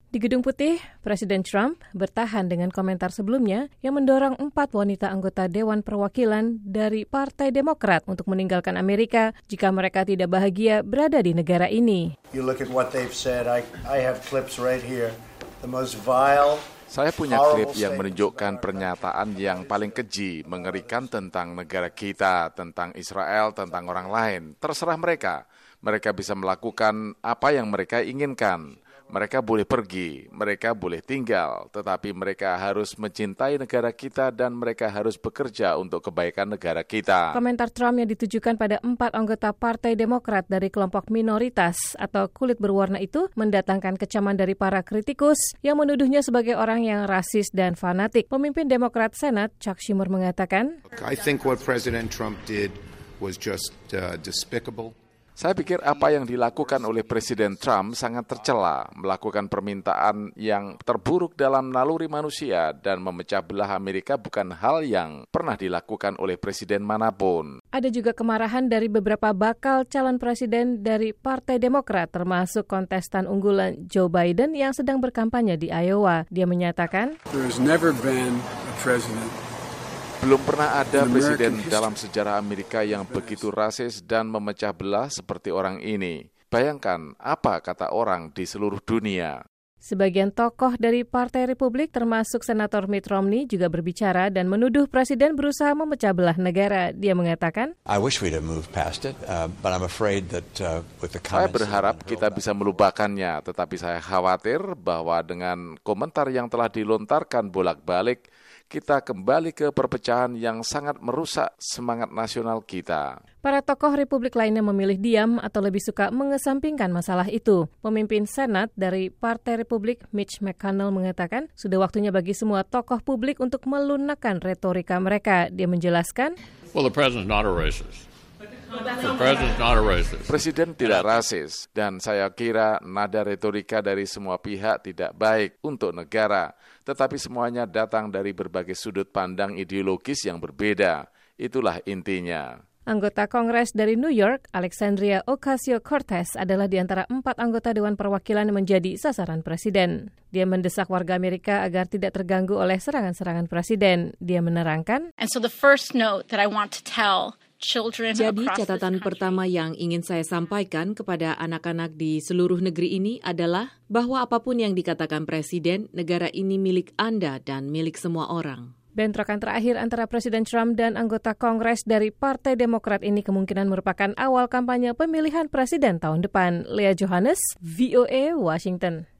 Di Gedung Putih, Presiden Trump bertahan dengan komentar sebelumnya yang mendorong 4 wanita anggota Dewan Perwakilan dari Partai Demokrat untuk meninggalkan Amerika jika mereka tidak bahagia berada di negara ini. You look at what they've said. I have clips right here. The most vile. Saya punya klip yang menunjukkan pernyataan yang paling keji, mengerikan tentang negara kita, tentang Israel, tentang orang lain. Terserah mereka. Mereka bisa melakukan apa yang mereka inginkan. Mereka boleh pergi, mereka boleh tinggal, tetapi mereka harus mencintai negara kita dan mereka harus bekerja untuk kebaikan negara kita. Komentar Trump yang ditujukan pada 4 anggota Partai Demokrat dari kelompok minoritas atau kulit berwarna itu mendatangkan kecaman dari para kritikus yang menuduhnya sebagai orang yang rasis dan fanatik. Pemimpin Demokrat Senat, Chuck Schumer, mengatakan, I think what President Trump did was just despicable. Saya pikir apa yang dilakukan oleh Presiden Trump sangat tercela, melakukan permintaan yang terburuk dalam naluri manusia dan memecah belah Amerika bukan hal yang pernah dilakukan oleh presiden manapun. Ada juga kemarahan dari beberapa bakal calon presiden dari Partai Demokrat, termasuk kontestan unggulan Joe Biden yang sedang berkampanye di Iowa. Dia menyatakan, There has never been a president. Belum pernah ada presiden dalam sejarah Amerika yang begitu rasis dan memecah belah seperti orang ini. Bayangkan apa kata orang di seluruh dunia. Sebagian tokoh dari Partai Republik termasuk Senator Mitt Romney juga berbicara dan menuduh presiden berusaha memecah belah negara. Dia mengatakan, Saya berharap kita bisa melupakannya, tetapi saya khawatir bahwa dengan komentar yang telah dilontarkan bolak-balik, kita kembali ke perpecahan yang sangat merusak semangat nasional kita. Para tokoh Republik lainnya memilih diam atau lebih suka mengesampingkan masalah itu. Pemimpin Senat dari Partai Republik, Mitch McConnell, mengatakan sudah waktunya bagi semua tokoh publik untuk melunakkan retorika mereka. Dia menjelaskan, the president's not a racist. Presiden tidak rasis, dan saya kira nada retorika dari semua pihak tidak baik untuk negara, tetapi semuanya datang dari berbagai sudut pandang ideologis yang berbeda. Itulah intinya. Anggota Kongres dari New York, Alexandria Ocasio-Cortez, adalah di antara 4 anggota Dewan Perwakilan yang menjadi sasaran presiden. Dia mendesak warga Amerika agar tidak terganggu oleh serangan-serangan presiden. Dia menerangkan, Jadi catatan pertama yang ingin saya sampaikan kepada anak-anak di seluruh negeri ini adalah bahwa apapun yang dikatakan presiden, negara ini milik Anda dan milik semua orang. Bentrokan terakhir antara Presiden Trump dan anggota Kongres dari Partai Demokrat ini kemungkinan merupakan awal kampanye pemilihan presiden tahun depan. Leah Johannes, VOA, Washington.